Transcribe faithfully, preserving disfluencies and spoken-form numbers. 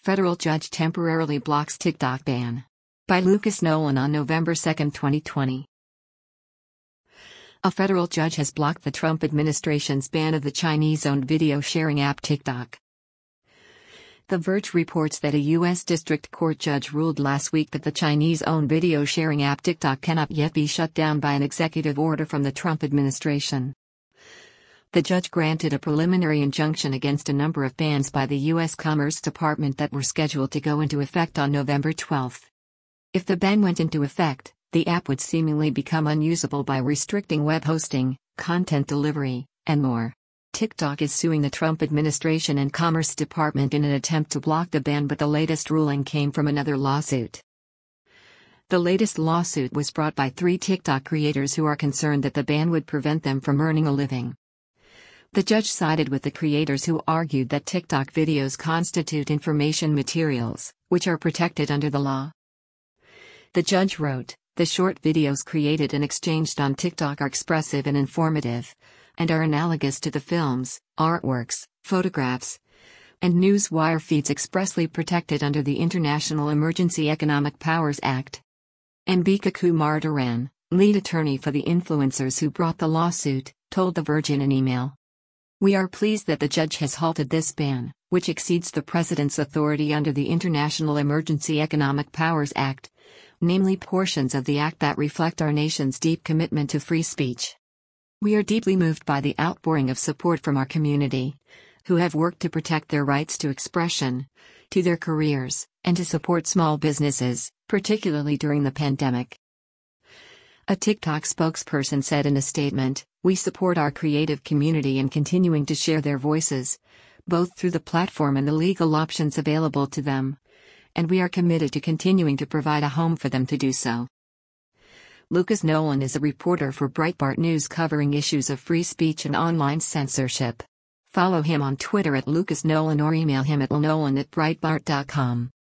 Federal judge temporarily blocks TikTok ban. By Lucas Nolan on November second, twenty twenty. A federal judge has blocked the Trump administration's ban of the Chinese-owned video sharing app TikTok. The Verge reports that a U S district court judge ruled last week that the Chinese-owned video sharing app TikTok cannot yet be shut down by an executive order from the Trump administration. The judge granted a preliminary injunction against a number of bans by the U S Commerce Department that were scheduled to go into effect on November twelfth. If the ban went into effect, the app would seemingly become unusable by restricting web hosting, content delivery, and more. TikTok is suing the Trump administration and Commerce Department in an attempt to block the ban, but the latest ruling came from another lawsuit. The latest lawsuit was brought by three TikTok creators who are concerned that the ban would prevent them from earning a living. The judge sided with the creators who argued that TikTok videos constitute information materials, which are protected under the law. The judge wrote, "The short videos created and exchanged on TikTok are expressive and informative, and are analogous to the films, artworks, photographs, and news wire feeds expressly protected under the International Emergency Economic Powers Act." Ambika Kumar Dharan, lead attorney for the influencers who brought the lawsuit, told The Verge in an email. "We are pleased that the judge has halted this ban, which exceeds the president's authority under the International Emergency Economic Powers Act, namely portions of the act that reflect our nation's deep commitment to free speech. We are deeply moved by the outpouring of support from our community, who have worked to protect their rights to expression, to their careers, and to support small businesses, particularly during the pandemic." A TikTok spokesperson said in a statement, "We support our creative community in continuing to share their voices, both through the platform and the legal options available to them, and we are committed to continuing to provide a home for them to do so." Lucas Nolan is a reporter for Breitbart News covering issues of free speech and online censorship. Follow him on Twitter at Lucas Nolan or email him at nolan at breitbart dot com.